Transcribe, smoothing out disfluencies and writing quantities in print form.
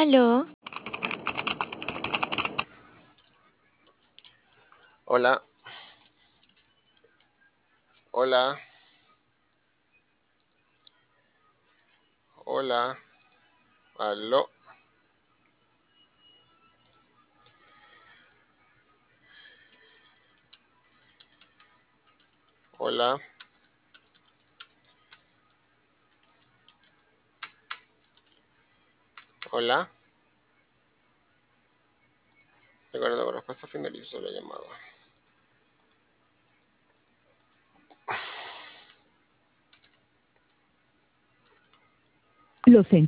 Aló, Hola, hola, hola, aló, hola, hola. Recuerda, la respuesta finalizó la llamada. Lo sentimos.